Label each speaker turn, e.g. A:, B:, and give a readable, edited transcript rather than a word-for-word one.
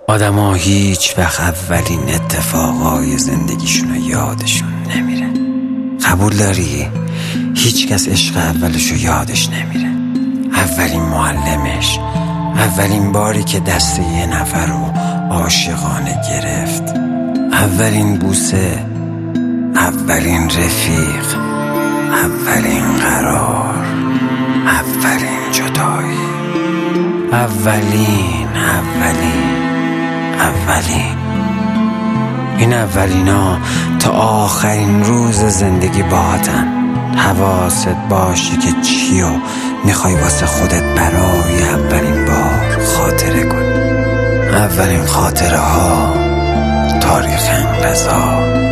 A: آدما هیچ وقت اولین اتفاقای زندگیشونو یادشون نمیره. قبول داری؟ هیچ کس عشق اولشو یادش نمیره. اولین معلمش، اولین باری که دست یه نفر رو عاشقانه گرفت، اولین بوسه، اولین رفیق، اولین قرار، اولین جدایی، اولین این اولینا تا آخرین روز زندگی باهاتن. حواست باشه که چیو میخوای واسه خودت برای اولین بار خاطره کنی. اولین خاطره ها تاریخ انقضا.